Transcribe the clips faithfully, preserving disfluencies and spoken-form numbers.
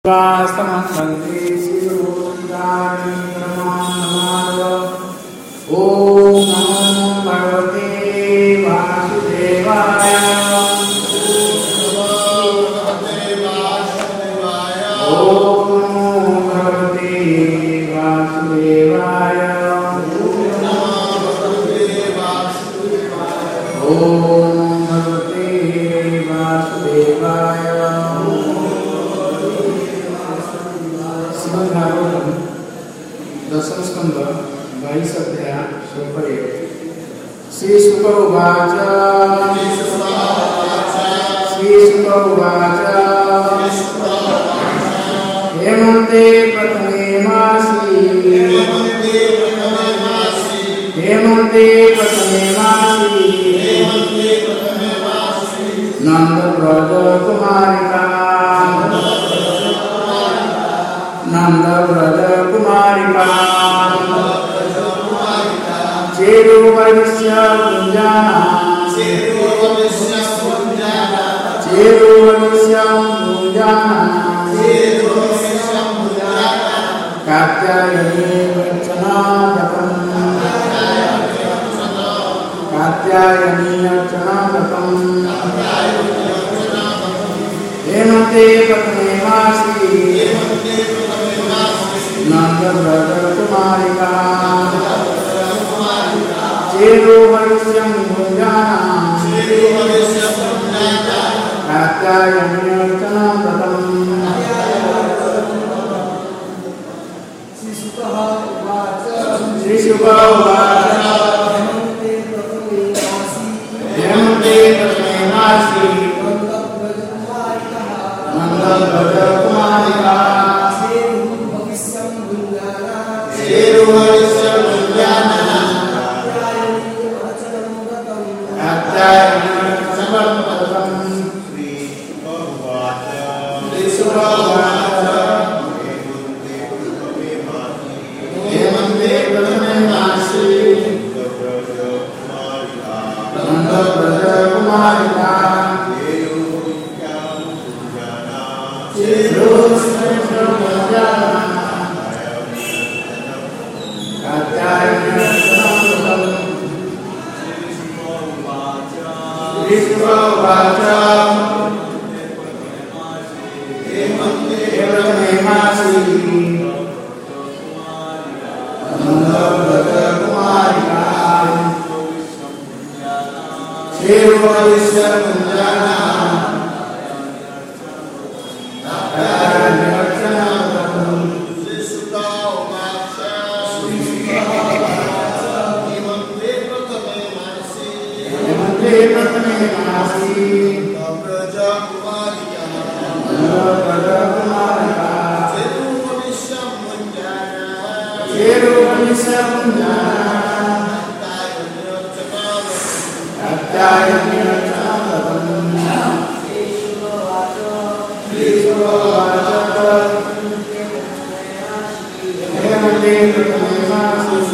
वास्तवन्ते शिवोदानि प्रमाणमानव। ओम नमो भगवते वासुदेवाय। ओम नमो भगवते वासुदेवाय। ओम भगवते वासुदेवाय। दशम स्कंद बाईस अध्याय श्लोक एक। श्री शुक उवाच श्री शुक उवाच हेमन्ते प्रथमे मासी हेमन्ते प्रथमे मासी नंद व्रज कुमारिका नंद व्रज कुमारिका चेरो वैश्य गुंजाना चेरो वैश्य गुंजाना कात्यायनी अर्चना जपम कात्यायनी अर्चना जपम हेमन्ते प्रथमे मासी नंद व्रज कुमारिका चेरो वैश्य गुंजाना कात्यायनी अर्चना जपम। श्री शुक उवाच हेमन्ते प्रथमे मासी नंद व्रज कुमारिका चेरो वैश्य गुंजाना कात्यायनी अर्चना जपम। श्री शुक उवाच हेमन्ते प्रथमे मासी नंद व्रज कुमारिका चेरो वैश्य गुंजाना कात्यायनी अर्चना जपम। श्री शुक उवाच हेमन्ते प्रथमे मासी नंद व्रज कुमारिका चेरो वैश्य गुंजाना कात्यायनी अर्चना जपम। हेमन्ते प्रथमे मासी नंद व्रज कुमारिका चेरो वैश्य गुंजाना कात्यायनी अर्चना जपम। श्री शुक उवाच हेमन्ते प्रथमे मासी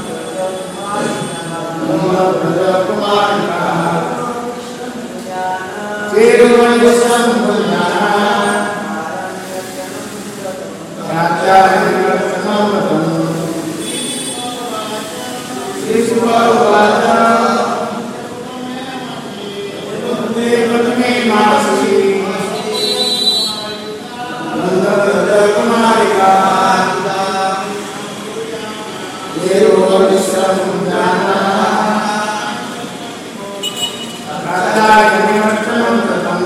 नंद व्रज कुमारिका चेरो वैश्य गुंजाना कात्यायनी अर्चना जपम। श्री शुक उवाच हेमन्ते प्रथमे मासी नंद व्रज कुमारिका चेरो वैश्य गुंजाना कात्यायनी अर्चना जपम।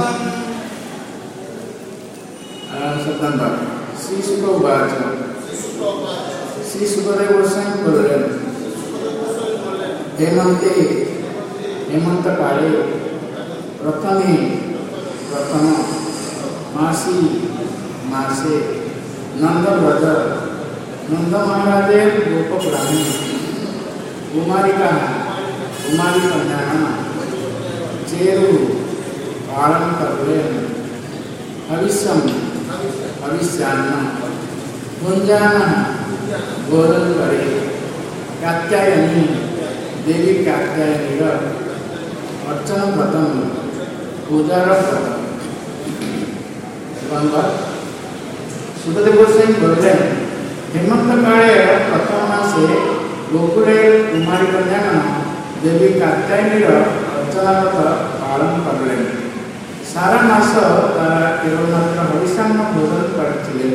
श्री शुक उवाच श्री शुकदेव गोस्वामी बोल रहे हैं हेमन्ते हेमंत काले प्रथमे प्रथम मासी मासे नंद व्रज नंद महाराजे गोप प्राणी कुमारिका कुमारी कन्या चेरु पालन करवे भविष्यम भविष्यान्न गुंजाना भोजन करे कात्यायनी देवी कात्यायनी अर्चना व्रतम पूजा व्रतम। सुखदेव गोस्वामी बोले हेमंत काले प्रथम मासे गोकुले कुमारी कन्यागण देवी कात्यायनी अर्चना पालन करले सारा मास तारा केवल मात्र हरिशान्न भोजन करथिले।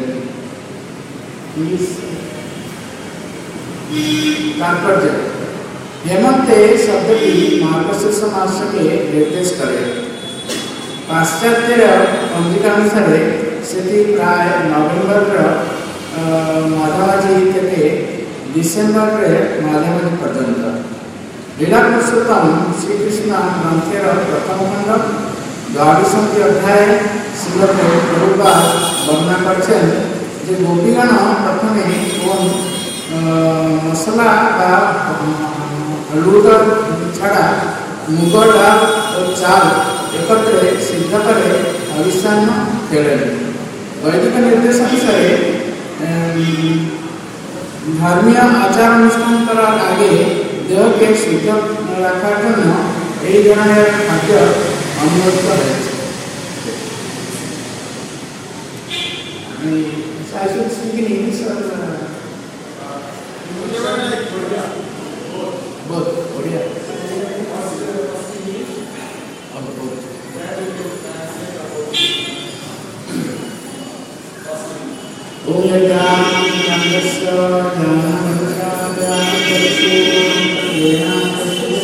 तात्पर्य हेमंते शब्द की मार्गशीर्ष मास के निर्देश करे। पाश्चात्य पंजिकानुसार से प्राय नवेम्बर मझामझी थे डिसेम्बर मझामझी पर्यंत। लीला पुरुषोत्तम श्रीकृष्ण ग्रंथर प्रथम खंड द्वादशमी अध्याय श्रील प्रभुपाद वर्णना कर गोपीगण प्रथम मसला लुट छाड़ा मुग डाल और चाल एकत्र सिद्ध कर हविष्यान्न खेले। वैदिक निर्देश अनुसार धर्मीय आचार अनुष्ठान कर आगे देह के शुद्ध रखार खाद्य अनुमोदित है। I should speak in English or both? Odia. Om Yagam Yamdasya Yamdasya Yamdasya Yamdasya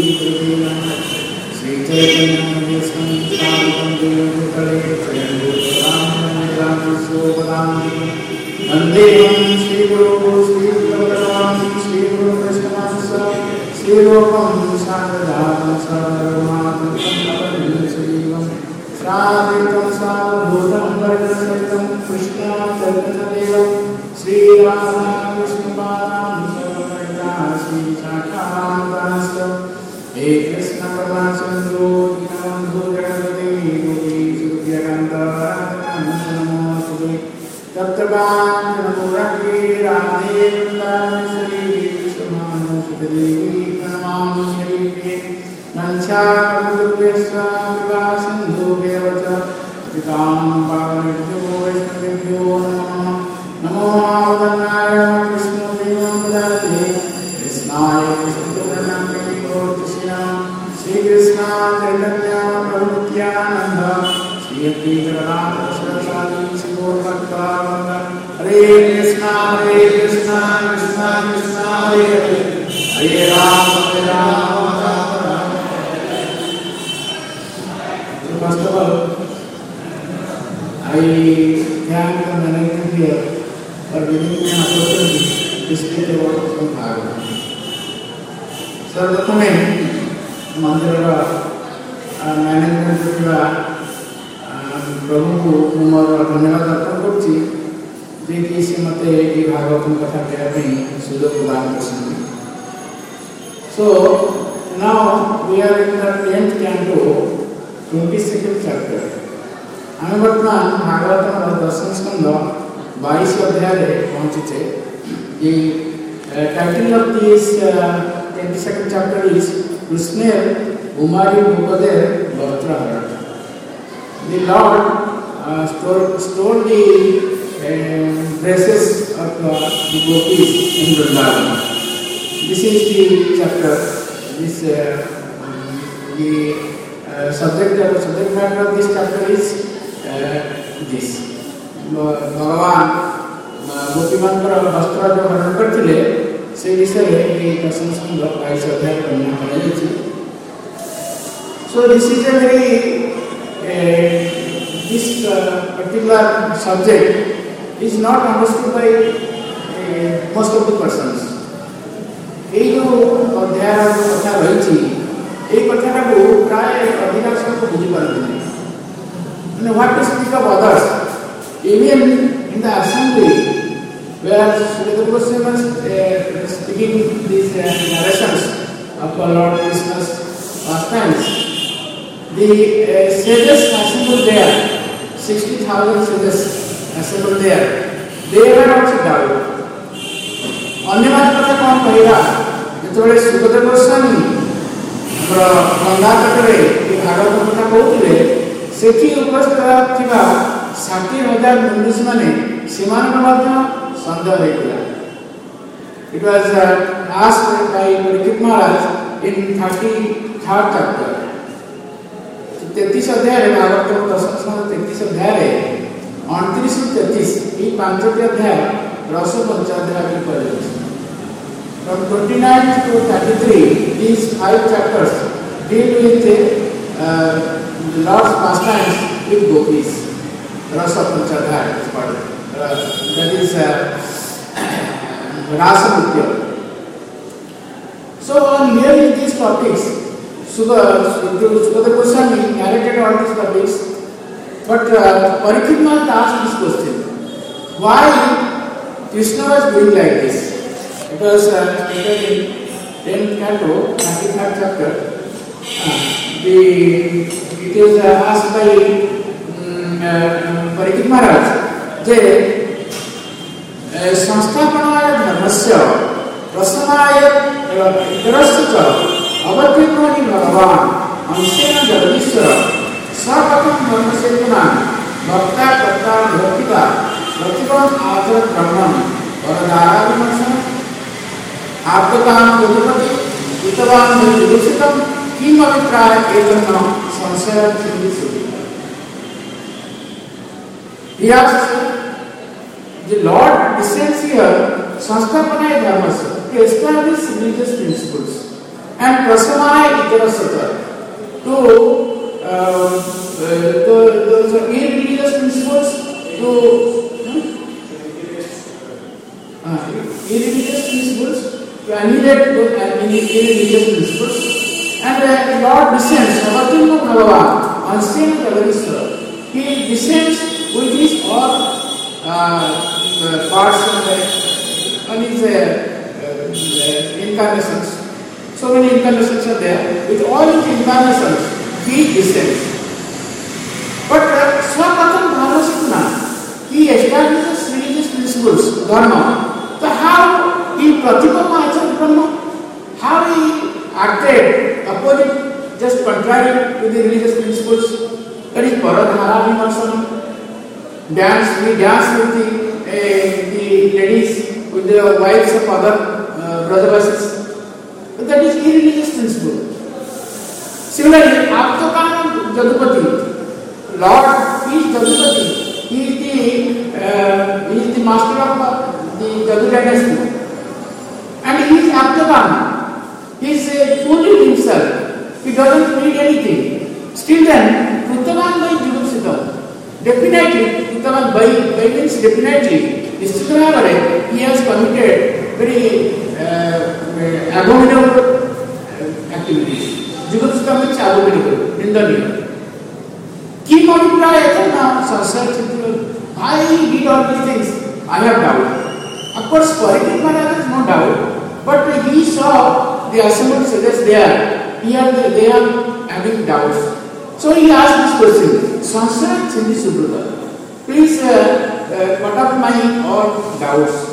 Sri Chaitanya Yasam Shantam Devakale Chayandu Sopam Vandeham Sri Guru Sri Bhagavan Sri Guru Vaishnavasa Sri Rupam Sadhadam Sadhamatam Srivam Sadhitam Sadhutam Vargasaitam Krishna Chaitanya Sri Rama Krishna Param Sarvaya Sri Sakam Danasya He Krishna Paramahansa Dinamandhu Jagadati Gopi Suryakanta Tattavan Muraki Radhe Vrindavaneshwari Vishwamanu Sutadevi Pranamam Shri Nancha Gurupyasya Vivasindhu Devacha Atitam Pavanebhyo Vaishnavebhyo Namo Namo Avadannaya Krishna Devam Padate Krishnaya Krishna Pranamani Gautasya Sri Krishna Chaitanya Prabhu Nityananda Sri Advaita Saraswati Hare Krishna, Hare Krishna, Krishna Krishna, Hare Hare, Hare Rama, Hare Rama, Rama Rama. So first of all, I thank the management here for giving me an opportunity to speak about some Bhagavatam. So प्रथमे मंदिर management प्रभु को मोर धन्यवाद अर्पण करुच्ची जे कि से मते ये भागवतम कथा कहबे सुयोग प्रदान करछन। So now we are in the tenth canto, twenty-second chapter. आम वर्तमान भागवतम दशम स्कंद बाईस अध्याय रे पहुंचे। ये title of this twenty-second chapter is Krishna Umari Bhupadev Bhatrahara. The Lord uh, stole, stole the uh, dresses of uh, the gopis in Vrindavan. This is the chapter. This uh, the uh, subject of the subject matter of this chapter is uh, this. Bhagavan गोपीमानकर वस्त्र जो हरण करथिले से विषय ये दशम स्कंद बाईस अध्याय वर्णना कराଯାଇଛି। So this is a very uh, this uh, particular subject is not understood by uh, most of the persons. ये जो अध्याय कथा रही ये कथा को प्राय अधिकांश लोग बुझी पारती नहीं। And what to speak of others? Even in the assembly where Sukadeva Goswami was uh, speaking these uh, narrations of Lord Krishna's pastimes, the uh, sages assembled there, sixty thousand sages assembled there, they were also doubted. अन्य बात कथा कौन कहेगा? जितने सुखदेव गोस्वामी गंगा तटरे भागवत कथा कहते सेठी उपस्थित थिबा षाठी हजार मुनिषि माने ସେମାନଙ୍କ ମଧ୍ୟ ସନ୍ଦେହ ହେଇଥିଲା। It was uh, asked by Parikshit Maharaj in thirty-third chapter. तैतीस अध्याय भागवत दशम स्कंद तैतीस अध्याय अड़तीस तैतीस ये पांचटी अध्याय रस पंचाध्याय की पढ़े। From twenty-nine to thirty-three, these five chapters deal with uh, the Lord's pastimes with gopis. Rasa Panchadhyaya is called. Uh, that is uh, Rasa Nritya. So on hearing these topics, Sukadeva Goswami narrated all these topics, but uh, Parikshit Maharaj asked this question: why Krishna was doing like this? It was uh, stated in tenth canto, thirty-third chapter. Uh, the it is uh, asked by um, uh, Parikshit Maharaj, जे संस्थापनाय धर्मस्य प्रसन्नाय इतरस्य च अवतीर्णोनि भगवान् अंशेन जगदीश्वर सर्वकं धर्मसेतुना भक्ता कर्ता भक्तिका प्रतिवं आचर ब्रह्मन् वरदाराविमर्शन आप्तकाम यदुपति हितवान् विदुषितं किम अभिप्राय एतन्न संशय चिन्तितु। He asks, the Lord descends here, Sansthapanaya Dharmasya, to establish religious principles, and Prasanaya Itarasya, to uh, uh, those irreligious principles, to uh, irreligious principles, to annihilate those irreligious principles, and the uh, Lord descends, Avatirno Bhagavan, Ansena Jagariswara. He descends with his all uh, parts and his uh, uh, incarnations. So many incarnations are there. With all his incarnations, he descends. But uh, Swakatam Bhavasitna, he establishes religious principles, dharma. So how he Pratipama Achar Brahma, how he acted opposite, just contrary to the religious principles. That is Paradhara Vimarsana. Dance, we dance with the, uh, the ladies, with the wives of other uh, Brajavasis. But that is irreligious principle. Similarly, Aptakam Jadupati, Lord is Jadupati. He is the, uh, he is the master of the Jadu dynasty. And he is Aptakam. He is uh, fully himself. He doesn't need anything. Still then, Kruttavan by Judupsitam. Definitely, Kruttavan by, by means definitely, Nishchitravare, he has committed very uh, abominable uh, activities. Judupsitam means abominable, nindaniya. Kim Abhipraya now, Sansar why he did all these things? I have doubt. Of course, Parikshit Maharaj has no doubt, but he saw the assembled sages there. Here they are having doubts. So he asked this question, Sansara Chindi Subhuta, please uh, uh, cut up my all doubts.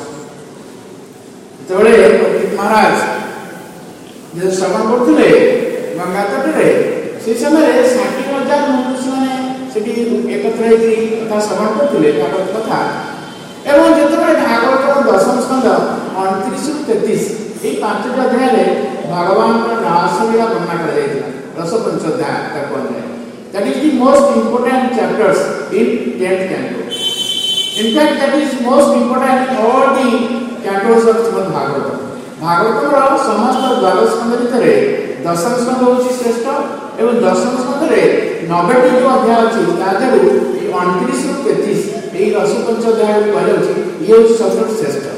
Today, Parikshit Maharaj, जो श्रवण करते गंगा तटे से समय षाठी हजार मनुष्य मैंने सेठी एकत्र होई कथा श्रवण करते भागवत कथा एवं जितने भागवत दशम स्कंद अड़तीस तैतीस ये पांचटी अध्याय भगवान रासलीला वर्णना कर रस पंचोध्याय तक बन That is the most important chapters in tenth canto. In fact, that is most important in all the cantos of Srimad Bhagavatam. Bhagavatam समस्त द्वादश स्कंद भितर दशम स्कंद होची श्रेष्ठ एवं दशम स्कंद रे नब्बे जो अध्याय अछि तादेरु अड़तीस रु तैतीस एई रस पंचोध्याय कहले अछि ये सबसे श्रेष्ठ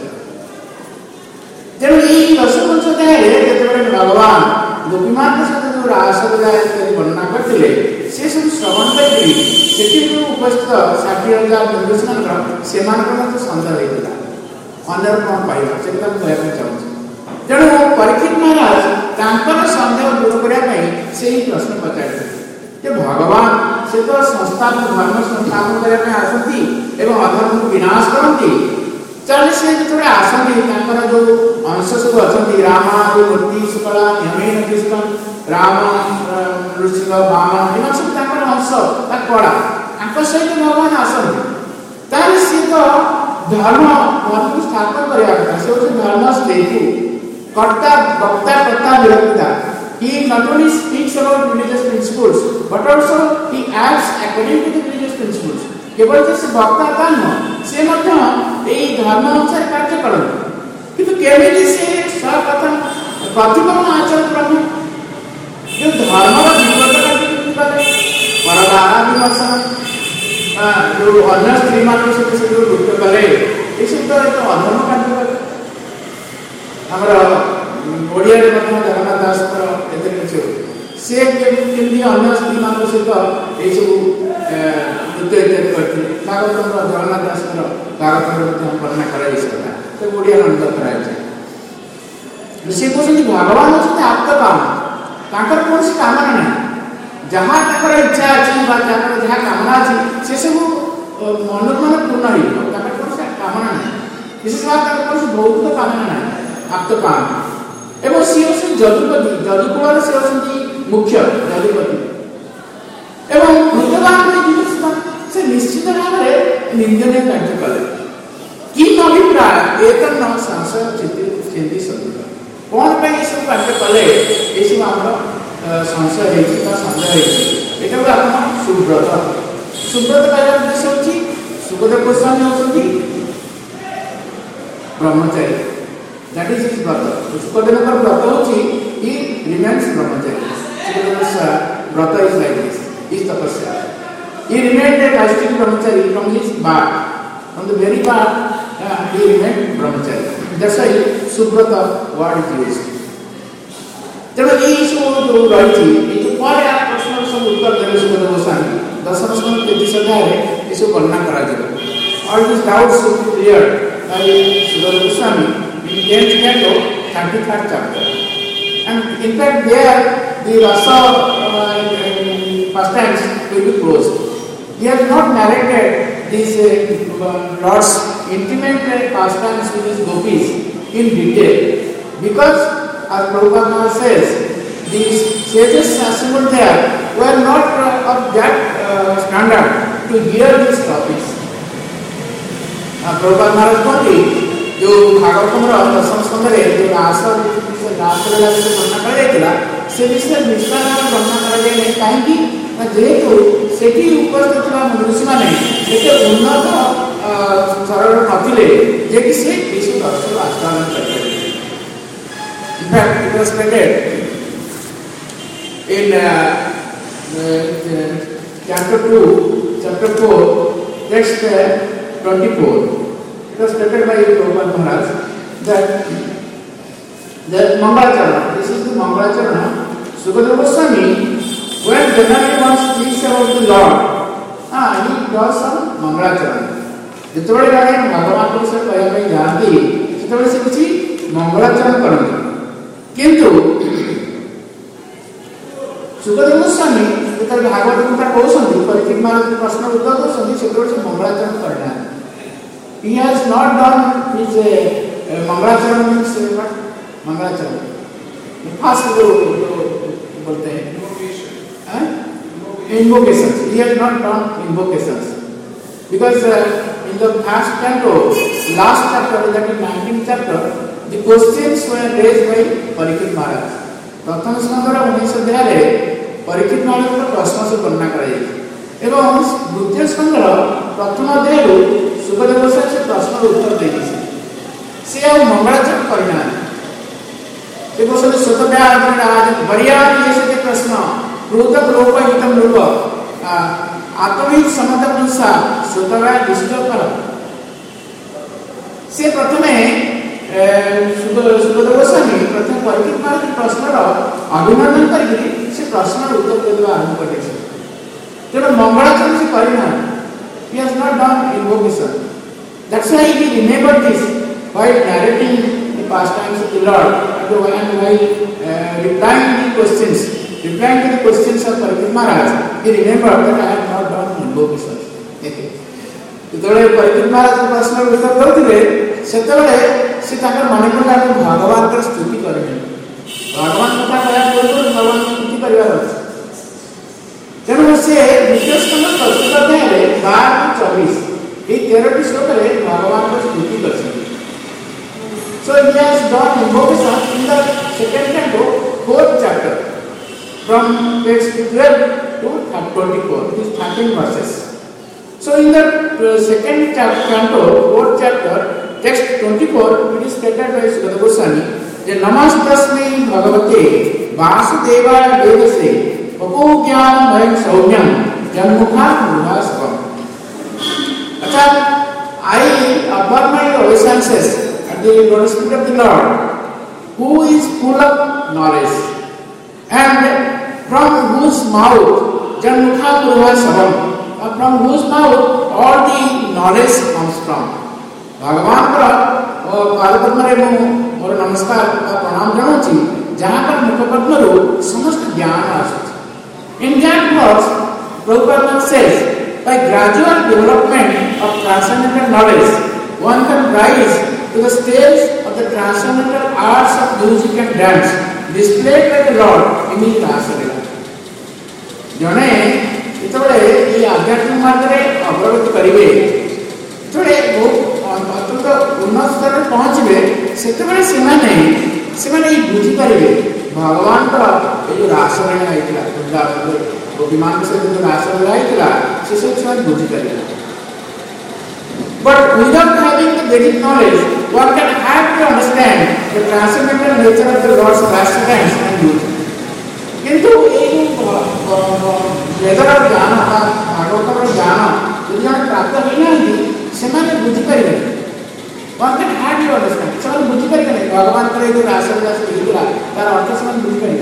तेणु एई रस पंचोध्याय रे जेतेबेले भगवान गोपीमान के साथ जो रासलीला वर्णना करथिले से सब श्रवण करी सेठी जो उपस्थित षाठी हजार निर्देशन से तो सन्देह होता अन्य कौन पाइबा से कहना चाहूँ तेणु परीक्षित महाराज सन्देह दूर करने से ही प्रश्न पचारे भगवान से तो संस्थापन धर्म संस्थापन करने आसती एवं अधर्म को विनाश करती चलिए से जो आसती जो अंश सब अच्छा राम मूर्ति शुक्ला यमेन कृष्ण राम ऋषिक वामन इन सब अंश कड़ा सहित भगवान आसती सी तो धर्म धर्म को स्थापना करने का से होचे धर्म स्टेटू कर्ता वक्ता कर्ता विरक्ता he not only speaks about religious principles but also he acts according to the religious principles केवल से वक्ता का न से मध्य एई धर्म अनुसार कार्य करन किंतु केमिति से सर्वप्रथम प्रतिक्रमण आचरण करन जो धर्म रा विपरीत कार्य करे परदारा विमर्शन जो अन्य स्त्री मान से से जो लुट करे ये सब तो एक अधर्म कार्य करे हमरा ओडिया रे मतलब जगन्नाथ दास पर एते किछु से केमि अन्य स्त्री मान से तो ए सब नृत्य इत्यादि करते भागवत में जगन्नाथ दास पर भागवत में हम वर्णना करा इस कथा तो ओडिया नंद कराय छै से को से भगवान होते आपका काम ताकर कोन से कामना नहीं जहाँ ताकर इच्छा अछि बा ताकर जहाँ कामना अछि से सब मनोकामना पूर्ण होई ताकर कोन से कामना नहीं विशेष बात ताकर कोन से बहुत कामना नहीं आप तो काम एवं सी होसन जदुपति जदुकुमार से होसन मुख्य जदुपति एवं भगवान में जीवित से निश्चित भाव में निंदनीय कार्य कले किम अभिप्राय एक न संशय चिंतित चिंतित संदिग्ध कौन पे ये सब कार्य कले ये सब हमरा संशय है कि संदेह है एटा को आपण सुब्रत सुब्रत का उद्देश्य होची सुखदेव गोस्वामी होती ब्रह्मचारी that is his brother Sukhdev का व्रत होची he remains brahmachari सुखदेव व्रत is like this is tapasya he remained a caste brahmachari from his birth from the very birth uh, he remained brahmachari that's why subrata word is used तेरे ये सब जो रही ये जो पर आप प्रश्न सब उत्तर देने सुखदेव गोस्वामी दशम स्कंद तैंतीस अध्याय है इसे वर्णना करा जाएगा और this doubts should be clear by Sukhdev Goswami in tenth canto thirty-third chapter and in fact there the rasa uh, pastimes will be closed. He has not narrated these uh, Lord's intimate pastimes with his gopis in detail because as Prabhupada says these sages assembled there were not uh, of that uh, standard to hear these topics. uh, Prabhupada Maharaj Gandhi जो भागवतम दशम स्कंद रे जो रास रास लीला विषय वर्णना करा जायतिला से विषय विस्तार वर्णना करा जाय नहीं काहेकि जेहेतु सेठी उपस्थित थिला ऋषि माने एते उन्नत सरल नथिले जे कि से विश्व दर्शन आस्वादन करते in fact it was stated in uh, uh, chapter two chapter four text uh, twenty-four. It was stated by Prabhupada Maharaj that that Mangalacharana, this is the Mangalacharana, Sukadeva Goswami, when generally one speaks about the Lord, ah, he does some Mangalacharana. जितने बारे भगवान को से कहया में जानती, जितने से कुछ Mangalacharana करते, किंतु Sukadeva Goswami जितने भागवत गीता कहते, परिचित महाराज प्रश्न उत्तर कहते, जितने से Mangalacharana करना है. He has not done his uh, uh, Mangalacharana means uh, what? Mangalacharana. First जो बोलते हैं invocations. He has not done invocations because uh, in the first canto, last chapter, that is nineteenth chapter, the questions were raised by Parikshit Maharaj. प्रथम स्कंद रे उन्नीस अध्याय रे परीक्षित महाराज का प्रश्न से वर्णना कराई एवं द्वितीय स्कंद प्रथम अध्याय रो सुखदेव गोस्वामी से प्रश्न उत्तर देनी से अब मंगलाचरण करना है से गोस्वामी स्वतः आदरण आज बढ़िया जैसे के प्रश्न क्रोधक लोक हितम लोक आत्महित समत पुंसा स्वतः विष्णु कर से प्रथमे सुखदेव गोस्वामी प्रथम परीक्षित महाराज के प्रश्न अभिनंदन करके से प्रश्न उत्तर देवा आरंभ करते तेणु मंगलाचरण से करना he has not done invocation. That's why he remembered this while narrating the pastimes of the Lord and while uh, replying the questions, replying to the questions of Parikshit Maharaj, he remembered that I have not done invocation. ଯେତେବେଳେ ପରିଚିତ ମହାରାଜ ପ୍ରଶ୍ନର ଉତ୍ତର ଦେଉଥିଲେ ସେତେବେଳେ ସେ ତାଙ୍କର ମନେ ପଡ଼ିଲା ଭଗବାନଙ୍କର ସ୍ତୁତି କରିବେ ଭଗବାନ କଥା କହିବା ପୂର୍ବରୁ ଭଗବାନଙ୍କୁ ସ୍ତୁତି କରିବାର ଅଛି ତେଣୁ ସେ ଦ୍ୱିତୀୟ ସ୍କନ୍ଧ ଚତୁର୍ଥ ଅଧ୍ୟାୟରେ ବାର ଚବିଶ ये तेरह श्लोक में भगवान को स्तुति कर सकते। So he has done invocation in the second canto, fourth chapter, from text twelve to twenty-four, these thirteen verses. So in the uh, second chapter, canto, fourth chapter, text twenty-four, it is stated by Sukadeva Goswami, that Namastasmai Bhagavate Vasudevaya Devase Papogyam Mayam Saunyam Janmukha Mudhasvam. I offer my obeisances at the lotus feet of the Lord, who is full of knowledge, and from whose mouth Janmukha Mudhasvam, from whose mouth all the knowledge comes from. भगवान को पादपद्म रे मु मोर नमस्कार प्रणाम जनाउछि, जहाँ पर मुखपद्म रु समस्त ज्ञान आसुछि. In that verse, Prabhupada says, by gradual development of transcendental knowledge, one can rise to the stage of the transcendental arts of music and dance displayed by the Lord in His Rasalila. जने इतोले ये आध्यात्मिक मार्ग रे अग्रगति करिवे, इतोले बहुत अत्यंत उन्नत स्तर में पहुँचबे, सेतबेले सेमाने सेमाने बुझी पारिबे भगवान का ये जो रासलीला आइतला वृंदावन रे गोपीमान से जो रासलीला आइतला से सब सेमाने बुझी पारिबे. But without having the basic knowledge, one can have to understand the transcendental nature of the Lord's pastime and beauty. किंतु ये वेदर ज्ञान भागवत ज्ञान यदि जन प्राप्त होना सेमाने बुझी पारिबे. One can have to understand. सेमाने बुझी पारिबे नहीं भगवान करे जो रासलीला से हिला तार अर्थ सेमाने बुझी पारिबे.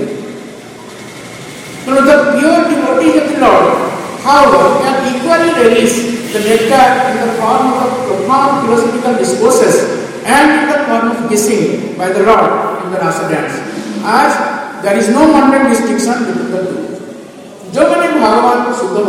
So the pure devotees of the Lord, however, can equally relish the nectar in the form of profound philosophical discourses and in the form of kissing by the Lord in the rasa dance, as there is no mundane distinction between the two. जो मैंने भगवान को शुद्ध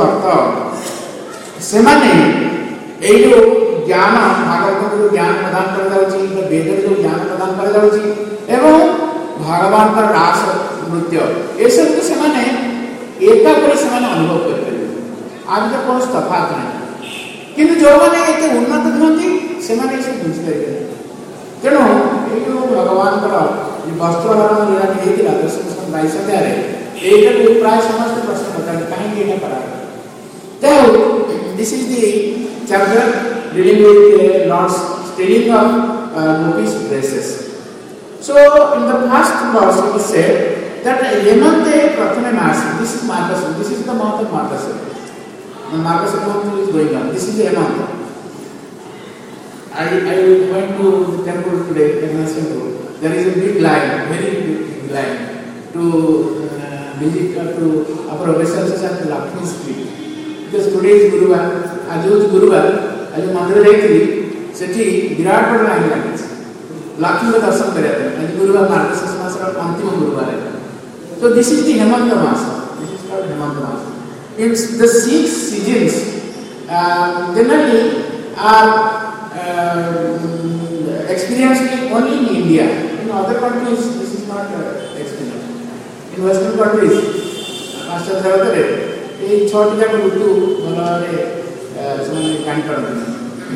भक्त से माने ये जो ज्ञान भागवत को ज्ञान प्रदान कर जाउची, वेद जो ज्ञान प्रदान कर जाउची एवं भगवान का रास नृत्य ये सब को से माने एका पर से माने अनुभव कर परिबे. आज तो कोन तफात नहीं, किंतु जो माने एते उन्नत होती से माने इसे बुझि परिबे. तेणु ये जो भगवान का ये वस्त्रहरण लीला हेतिला दशम बाईस अध्याय एटा को प्राय समस्त प्रश्न बताते कहीं के नहीं पड़ा. So this is the chapter dealing with uh, Lord's stealing of uh, Gopi's dresses. So in the first verse it is said that Hemante Prathame Masi, this is Markasura, this is the month of Markasura. The Markasura month is going on. This is Hemanta. I, I went to the temple today, Temple. There is a big line, very big line to uh, visit uh, to our obeisances at Lakshmi Street. Because today is Guruvar, आज जो गुरुवार आज मंदिर जाइए सेठी विराट बड़ा line लगे लक्ष्मी का दर्शन करे आज गुरुवार मार्गशीर्ष मास का अंतिम गुरुवार है. So this is the Hemanta Masa. This is called Hemanta Masa. It's the six seasons uh, generally are uh, experienced only in India. In other countries this is not uh, experienced. In Western countries, Master Zavadare ये छोटी जाके ऋतु बनाने समय काम करते हैं.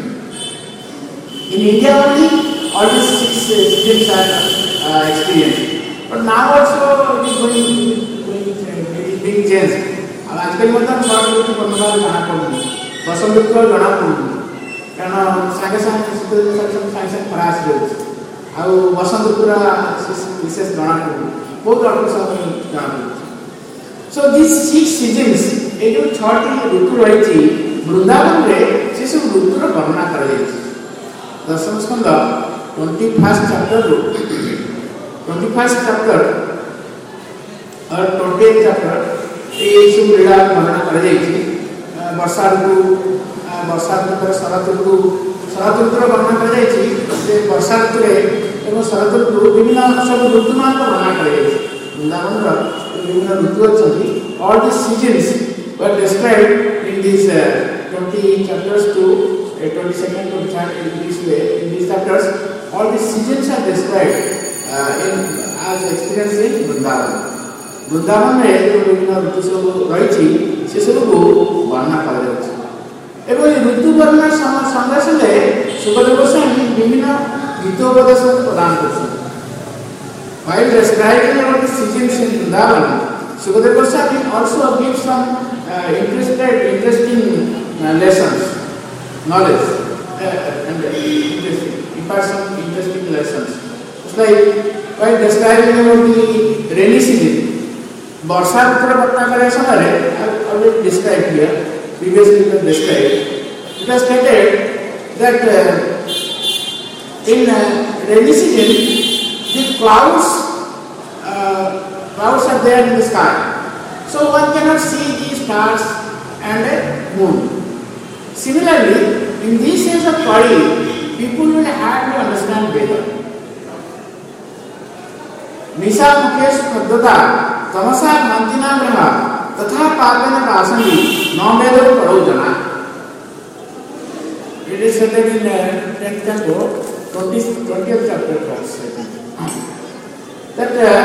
In India only all these six seasons are uh, experienced. But now also it is going going being changed. अब आजकल मतलब छोटी ऋतु बनना जाना पड़ता है. बसंत ऋतु का जाना पड़ता है. कारण सांगे सांगे शीत ऋतु का सांगे सांगे फरास रहता है. अब बसंत ऋतु का विशेष जाना पड़ता है. बहुत अर्थ समय जाना पड़ता है. So these six seasons, ये जो छठी ऋतु रही थी वृंदावन में से सब ऋतु का वर्णना कर रही थी. दशम स्कंद twenty first chapter twenty first chapter और ट्वेंटी चैप्टर ये सब लीला वर्णना कर रही थी. वर्षा ऋतु वर्षा ऋतु पर शरद ऋतु शरद ऋतु का वर्णना कर रही थी. से वर्षा ऋतु रे एवं शरद ऋतु विभिन्न सब ऋतु मान का वर्णना कर रही थी. वृंदावन का विभिन्न ऋतु अच्छी all the seasons were described in these uh, twenty chapters to uh, twenty-second to third in this way. In these chapters, all the seasons are described uh, in as experienced in Vrindavan. Vrindavan में जो विभिन्न ऋतु सब रही थी, से सब को वर्णना कर रहे थे. এবং এই ঋতু বর্ণনার সঙ্গে সঙ্গে সুখদেব গোস্বামী বিভিন্ন গীতোপদেশ প্রদান করছেন। While describing about the seasons in Vrindavan, Sukadeva Goswami also gives some uh, interested, interesting uh, lessons, knowledge, uh, and interesting, impart some interesting lessons. It's like while describing about the rainy season, Barsha Rutura Bhattakara Samare, I have already described here, previously it was described. It was stated that uh, in uh, rainy season, the clouds, uh, clouds are there in the sky, so one cannot see the stars and a moon. Similarly, in these days of Kali, people will have to understand Veda. Nisha Mukesh Padhata, Tamasa Mantina Graha, Tatha Papana Pasandi, Non-Veda Parojana. It is stated in the tenth chapter, twentieth chapter verse. That uh,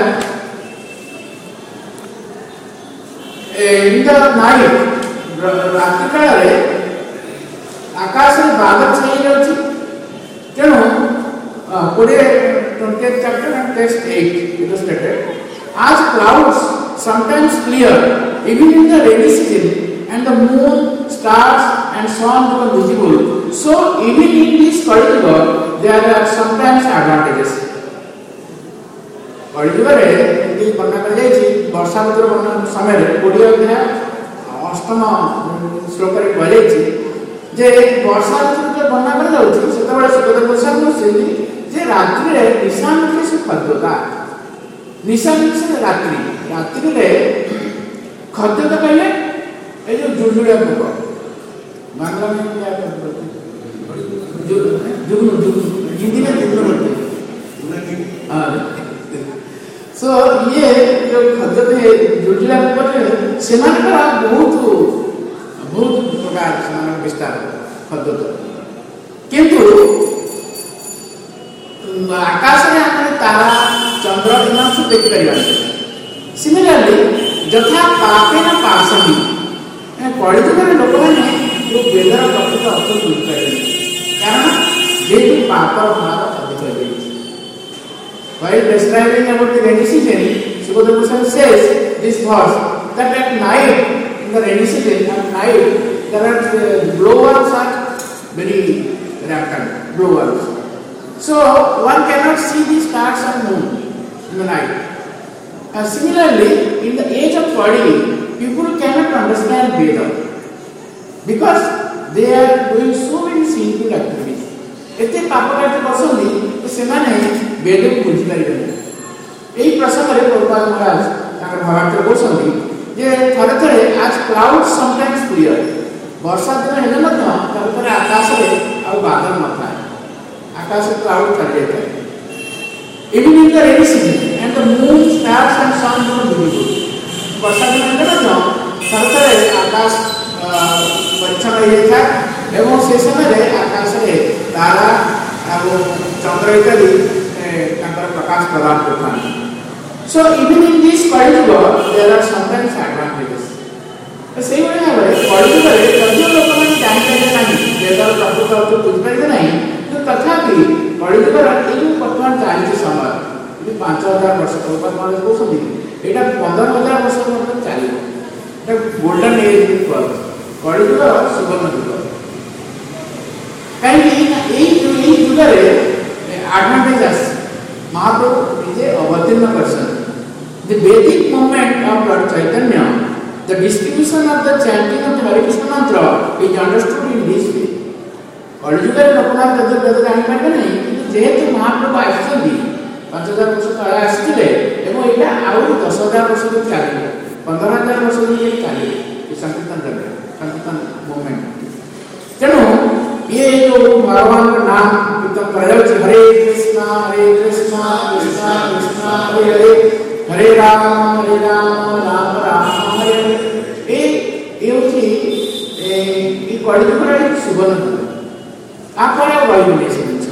in the night, रात्रि काल आकाश में बादल छाई जाउछि, तेणु कोड़े twentieth chapter and text eight it is stated, as clouds sometimes clear even in the rainy season and the moon, stars and sun become visible, so even in this Kali Yuga there are sometimes advantages. कलियुगरे यदि वर्णना कर जाइछि वर्षा ऋतुर वर्णन समय कोड़े अध्याय अष्टम श्लोक रे कह जाइछि जे वर्षा ऋतु जे वर्णना कर जाउछि सेतबेले सुखदेव गोस्वामी से जे रात्रि रे निशान के से खद्यता निशान से रात्रि रात्रि रे खद्यता कहले ए जो जुजुड़िया पोक बांग्ला में क्या कहते जुगनू जुगनू हिंदी में जुगनू बोलते हां। सो ये जो खद्यते जुजुड़िया पोक से माने बहुत बहुत प्रकार से विस्तार खद्यत किंतु आकाश में आम तारा चंद्र हिमांशु देखी पार। सिमिलरली यथा पापे न पासंदी कलिजुगर लोक मैंने जो वेदर प्रकृत अर्थ बुझिपारे कारण जेहेतु पापर भार अधिक हो। While describing about the rainy season, Sukadeva Goswami says this verse that at night in the rainy season at night there are uh, blowworms are very rampant blowworms. So one cannot see the stars and moon in the night. And similarly, in the age of Kali, people cannot understand Veda because they are doing so many sinful activities. एते पाप कार्य करसोंदी तो सेमाने वेद को बुझि परिबेनी। एही प्रसंग रे प्रभुपाद महाराज ताकर भावार्थ बोलसोंदी जे थरे थरे आज क्लाउड समटाइम्स क्लियर वर्षा दिन हेले मत थरे थरे आकाश रे आ बादल नथा आकाश क्लाउड कर देता है। Even in the rainy season and the moon, stars and sun are visible. वर्षा दिन हेले मत थरे थरे आकाश परिच्छन्न हे था एवं से समय रे आकाश रे तारा और चंद्र इत्यादि तांकर प्रकाश प्रदान करता है। So even in this Kali Yuga there are sometimes advantages. तो सही बोले ना भाई Kali Yuga रे कभी लोग मन जान पाएंगे नहीं वेदर प्रकृत अर्थ बुझ पाएंगे नहीं तो तथापि Kali Yuga रे ये जो वर्तमान चालीस समय ये पाँच हजार वर्ष प्रभुपाद महाराज को समझी एटा पंद्रह हजार वर्ष मतलब चालीस एटा गोल्डन एज पर Kali Yuga सुवर्ण युग कहीं यही यही युग रे एडवांटेजेस महाप्रभु निजे अवतीर्ण करसन। The Vedic movement of Lord Chaitanya, the distribution of the chanting of the Hare Krishna mantra is understood in this way. Kali Yuga रे लोकमान जब जब जानि पारे नहीं जेहेतु महाप्रभु आइछथि पाँच हजार वर्ष तळे आसिथिले एवं एटा आउर दस हजार वर्ष तक चालिबो पंद्रह हजार वर्ष तक ये चालिबो ये संकीर्तन करबे संकीर्तन मूवमेंट। तेणु ये जो भगवान का नाम कीर्तन कराया हरे कृष्णा हरे कृष्णा कृष्णा कृष्णा हरे हरे हरे राम हरे राम राम राम हरे हरे ए ये होची ए ई Kali Yuga रे सुवर्ण आपर वायु ने समझ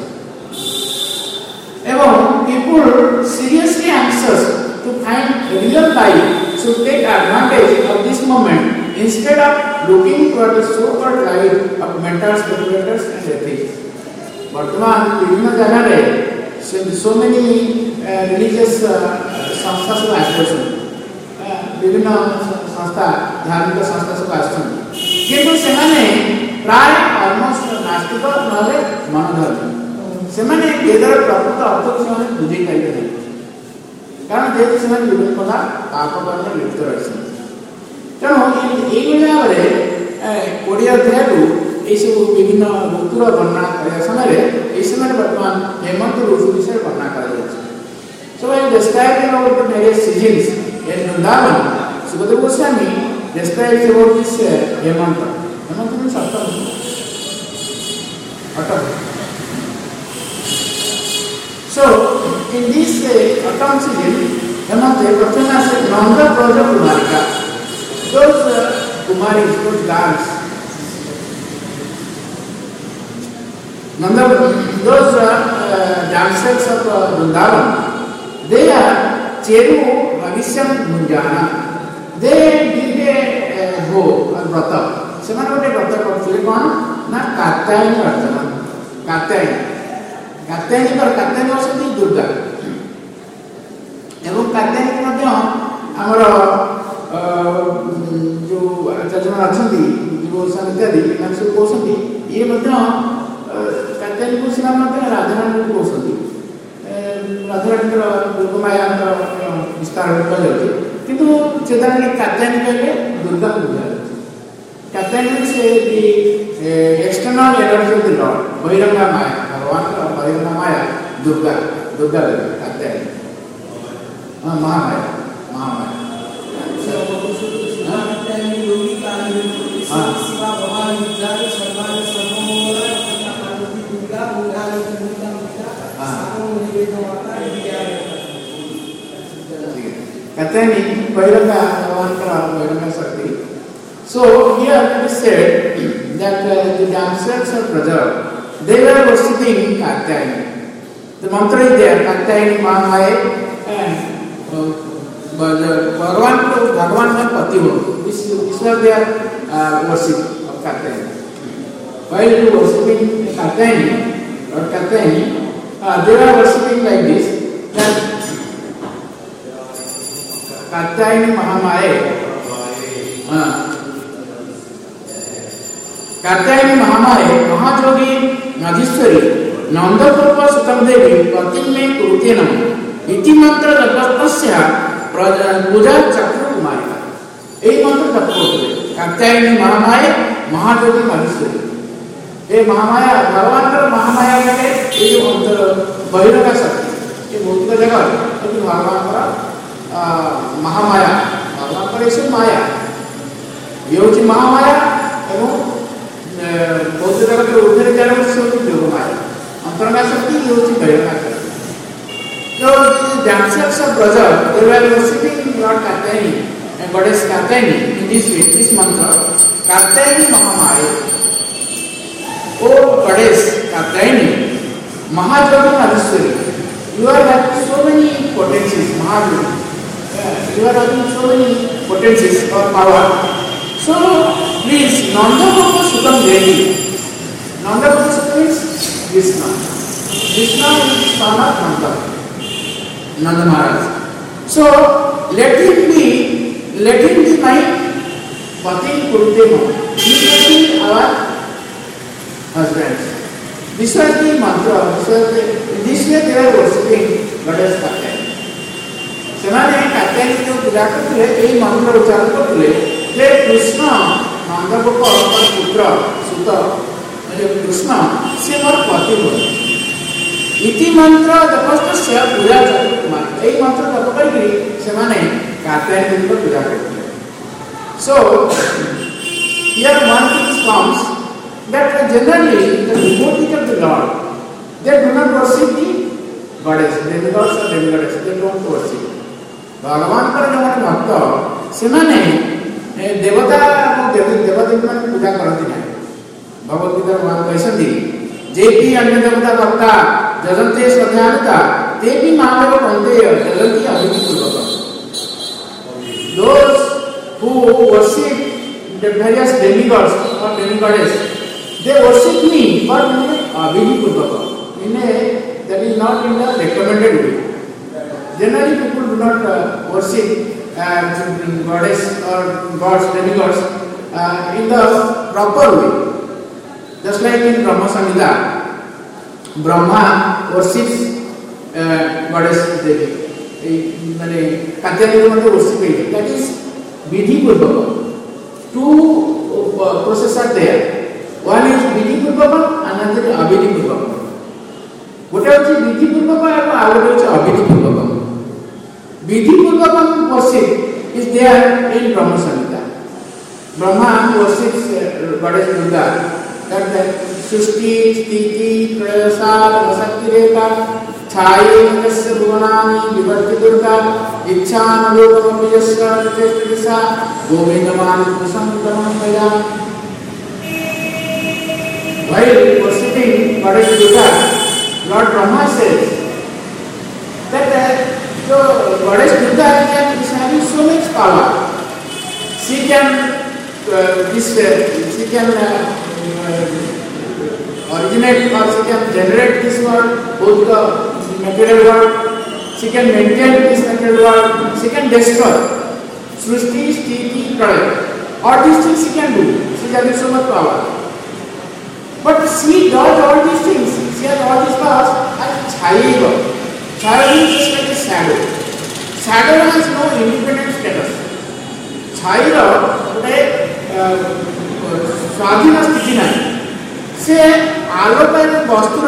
एवं people seriously anxious to find real life should take advantage of this moment instead of looking for the so-called life of mentors, speculators and ethics. वर्तमान विभिन्न जगह रे so many religious संस्था सब आश्रय विभिन्न संस्था धार्मिक संस्था सब आश्रय किंतु सेमाने प्राय ऑलमोस्ट नास्तिक नले मनोधर्मी सेमाने वेदर प्रकृत अर्थ सेमाने बुझी पाइबे नहीं कारण जेहेतु सेमाने विभिन्न प्रकार पाप कर्म लिप्त रहिसन तेणु एई भाव रे कोड़े अध्याय ये सब विभिन्न ऋतुर वर्णना करने समय ये समय वर्तमान हेमंत ऋतु विषय वर्णना कर so I am describing about the various seasons in Vrindavan. Sukadeva Goswami describes about this uh, hemanta. Hemanta means autumn. Autumn. So in this uh, autumn season, hemanta Prathana said Nanda Braja Kumarika. Those uh, Kumaris, those girls. Nanda, those uh, uh, dancers of uh, Vrindavan, they are Cheru Bhavishyam Munjana. They did a uh, go or vrata. Semana gote vrata korthile kon na Katyayani Vartana. Katyayani. Katyayani par Katyayani housati Durga. Ebong Katyayani madhya amara jo acharya achhanti jibo sanitari eman सब कहउछन्ति ये madhya Katyayani को सिना मात्र राधारानी को कहउछन्ति राधारानी को दुर्गमाया विस्तार कर जाउछि किंतु चेतानी कात्यायनी कहले दुर्गा पूजा कात्यायनी से the external energy of the lord बहिरंगा माया भगवान का बहिरंगा माया दुर्गा दुर्गा कात्यायनी हां महामाया महामाया कात्यायनी योगी काली हां शिवा भगवान विद्या सर्वान सर्वमंगल Katyayani Bhairanga Bhagavan ka Bhairanga Shakti. So here it is said that uh, the dancers of Braja, they were worshipping Katyayani. The mantra is there, Katyayani Mahamaye and Bhagavan ko Bhagavan ka pati ho. This this was their uh, worship of Katyayani. While you worshipping Katyayani or Katyayani, uh, they were worshipping like this that Katyayani Mahamaye, uh, Katyayani Mahamaye, Mahajogi Madhishwari, Nandapurva Sutam Devi, Patimme Kurutenam, Iti mantra Japasya, Puja Chakra Kumarika. Ei mantra Japasya, Katyayani Mahamaye, Mahajogi Madhishwari. ये महामाया भगवान का महामाया का है ये जो अंदर बहिरंगा शक्ति ये भौतिक जगत तो भगवान का महामाया भगवान का ऐसे माया ये होती महामाया एवं भौतिक जगत के ऊपर जाने से होती योग माया अंतरंगा शक्ति ये होती बहिरंगा शक्ति तो dancers of Braja they were worshipping Lord Katyayani and goddess Katyayani in this way this mantra Katyayani Mahamaya. Oh goddess Katyayani, Mahajogi Madhishwari, you are having so many potencies, Mahajogi. Yeah, you are having so many potencies or power. So please, Nanda Baba Sutam Devi. Nanda Baba Sutam is Krishna. Krishna is son of Nanda, Nanda Maharaj. So let him be, let him be my Pati Kurutema. He will be our husbands. This was the mantra. This was the, in this way they were worshipping goddess Katyayani. ସେମାନେ କାତ୍ୟାୟନୀ ଯୋଉ ପୂଜା କରୁଥିଲେ ଏଇ ମନ୍ତ୍ର ଉଚ୍ଚାରଣ କରୁଥିଲେ ଯେ କୃଷ୍ଣ ନନ୍ଦଗୋପ ପୁତ୍ର ସୁତ କୃଷ୍ଣ ସେ ମୋର ପତି ହୁଅନ୍ତି ଇତି ମନ୍ତ୍ର ଜପସ୍ତ ସେ ପୂଜା କୁମାର ଏଇ ମନ୍ତ୍ର ଜପ କରିକି ସେମାନେ କାତ୍ୟାୟନୀଙ୍କ ପୂଜା କରୁଥିଲେ. So here one thing comes that generally the devotees of the Lord they do not worship the goddess, demigods or demigoddess, they don't worship. भगवान पर जो माने भक्त सेमाने देवता और देवी देवदेवी माने पूजा करती नहीं. भगवत गीता भगवान कहते जे भी अन्य देवता भक्ता जजन्ते श्रद्धानुता ते भी मानव कहते जजन्ति अभिपूर्वक. Those who worship the various demigods or demigoddess, they worship me, but in a Abhidhi Purvaka, in a, that is not in the recommended way. Generally people do not uh, worship uh, goddess or gods, demigods uh, in the proper way. Just like in Brahma Samhita, Brahma worships uh, goddess Devi. Mane Katyayani mane worship. That is Vidhi Purvaka. Two uh, processes are there. One is Vidhi Purvaka, another is Abhidhi Purvaka. What else is Vidhi Purvaka and another is Abhidhi Purvaka. Vidhi Purvaka worship is there in Brahma Samhita. Brahma worships uh, goddess Durga. That that Sushti, Sthiti, Prayasa, Vasakti Reka, Chhaye Jasya Bhuvanani, Vivarti Durga, Ichcha Nalokam Vijasya, Vijasya, Govindaman Kusam Dhamanaya. While worshipping goddess Durga, Lord Brahma says that so goddess Durga is having so much power. She can uh, this uh, she can uh, uh, originate or she can generate this world, both the material world. She can maintain this material world. She can destroy. Srishti, Sthiti, Pralaya. All these things she can do. She is having so much power. But she does all these things. She has all these powers as Chhayiva. Chhaya is just like a shadow. Shadow has no independent status. Chhaya is स्वाधीन स्थिति नहीं से आलोक वस्तुर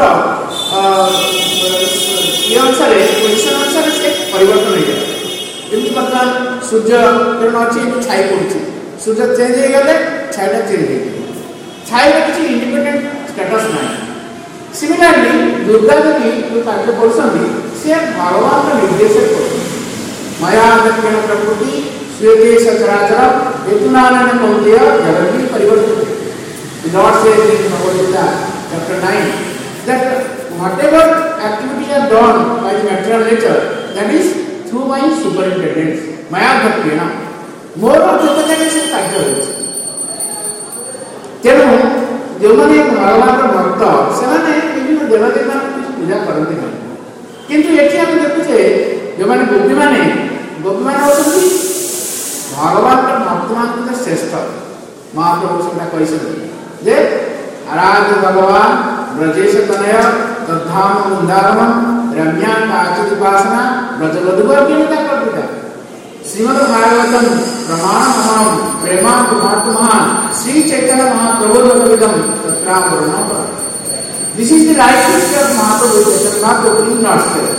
ये अनुसार position अनुसार से परिवर्तन हो जाए जमी बर्तमान सूर्य किरण अच्छी छाई पड़ी सूर्य चेंज हो गले छाया चेंज हो छाया किसी इंडिपेंडेंट स्टेटस ना सिमिलरली दुर्गा देवी जो कार्य पड़ती से भगवान का निर्देशक होती माया दक्षिण प्रकृति स्वेते सचराचर हेतुनानन कौंतेय जगति परिवर्तित. The Lord says in Bhagavad Gita chapter nine that whatever activities are done by the material nature, that is through my superintendence, maya bhaktena. ମୋର ଯୋଗଦାନ ସେ କାର୍ଯ୍ୟ ହେଉଛି. ତେଣୁ ଯେଉଁମାନେ ଭଗବାନର ଭକ୍ତ ସେମାନେ ବିଭିନ୍ନ ଦେବଦେବୀମାନଙ୍କୁ ପୂଜା କରନ୍ତି ନାହିଁ. କିନ୍ତୁ ଏଠି ଆମେ ଦେଖୁଛେ ଯେଉଁମାନେ ଗୋପୀମାନେ ଗୋପୀମାନେ ହେଉଛନ୍ତି भगवान का भक्तमान के श्रेष्ठ महाप्रभु से कहते जे आराध्य भगवान ब्रजेश तनय तद्धाम वृंदावन रम्या काचित उपासना ब्रजवधुवर विनता करता श्रीमद् भागवतम प्रमाण महाम प्रेमा कुमार महान श्री चैतन्य महाप्रभु विदम तत्रावरणम. This is the right history of Mahaprabhu Chaitanya Mahaprabhu in not say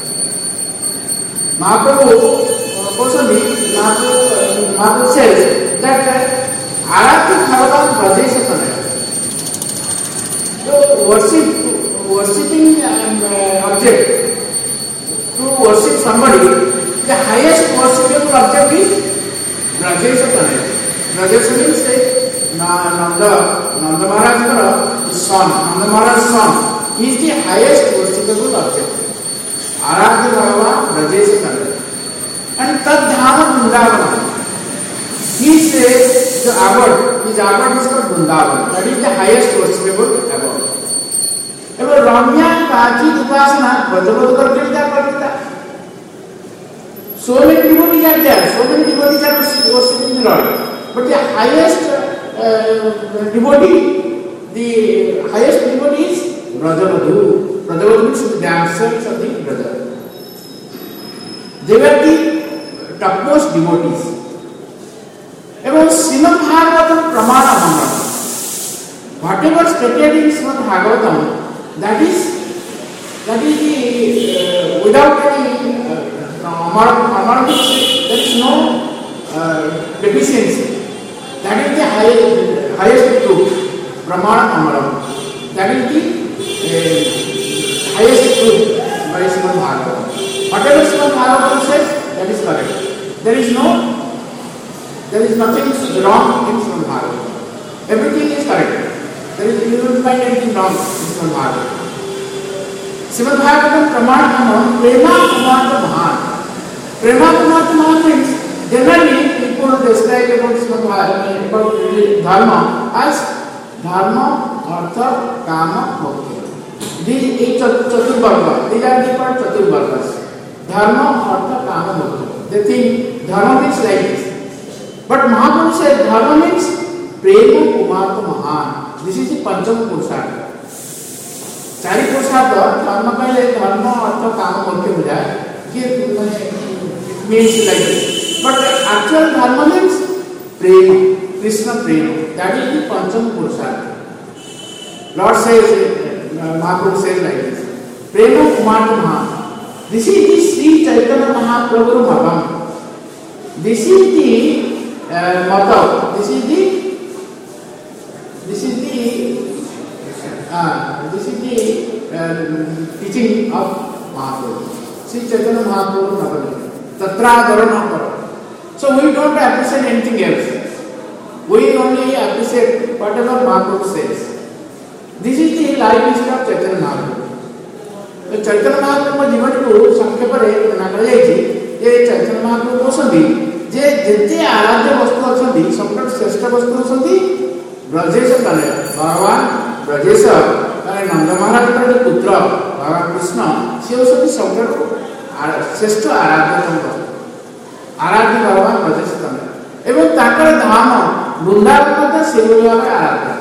Mahaprabhu Possibly, Mahaprabhu says that Aradhya Bhagavan Brajeshatana. So, worship, worshipping an uh, object, to worship somebody, the highest worshipable object is Brajeshatana. Brajeshatana means Nanda, Nanda Maharaj's son, Nanda Maharaj's son, he is the highest worshipable object. Aradhya Bhagavan Brajeshatana. And Tadhama Vrindavan. He says the abode, his abode is called Vrindavan. That is the highest worshipable abode. Ever Ramya Kachi Upasana, Brajavadukar Kirita Parita. So many devotees are there, so many devotees are worshiping the Lord. But the highest uh, devotee, the highest devotee is Brajavadhu. Brajavadhu means the dancers of the Braja. They were the topmost devotees. Even Srimad Bhagavatam Pramana Mangalam. Whatever stated in Srimad Bhagavatam, that is that is the uh, without any uh, there is no uh, deficiency. That is the highest highest truth. Pramana Mangalam. That is the uh, highest truth by Srimad Bhagavatam. Whatever Srimad Bhagavatam says, that is correct. There is no, there is nothing wrong in Srimad Bhagavatam. Everything is correct. There is, you will find anything wrong in Srimad Bhagavatam. Srimad Bhagavatam Pramana Prema Kumarta Mahan. Prema Kumarta Mahan means generally people people describe about Srimad Bhagavatam dharma as dharma, artha, kama, bhakti. These eight chaturvarga, these are different chaturvargas. Dharma, artha, kama, bhakti. They think dharma means like this. But Mahaprabhu said dharma means prema kumarta mahan. This is the pancham purushartha. चारि पुरुषार्थ धर्म पहले धर्म अर्थ काम करके हो जाए ये means like this. But actual dharma means prema, Krishna prema. That is the pancham purushartha. Lord says, Mahaprabhu says like this. Prema kumarta mahan. This is the Sri Chaitanya Mahaprabhu Bhagam. This is the uh, motto. This is the this is the Uh, this is the uh, teaching of Mahaprabhu. Sri Chaitanya Mahaprabhu Bhagavad. Tatra Dharana Para. So we don't appreciate anything else. We only appreciate whatever Mahaprabhu says. This is the life history of Chaitanya Mahaprabhu. So Chaitanya Mahaprabhu जीवन को संक्षेप रे नागले जाइए ये Chaitanya Mahaprabhu कोसंदी जे जितने आराध्य वस्तु अच्छी सबका श्रेष्ठ वस्तु अच्छी ब्रजेश कले भगवान ब्रजेश माने नंद महाराज का पुत्र भगवान कृष्ण से उसकी सबका श्रेष्ठ आराध्य तंत्र आराध्य भगवान ब्रजेश कले एवं ताकर धाम वृंदावन में से भाव आराध्य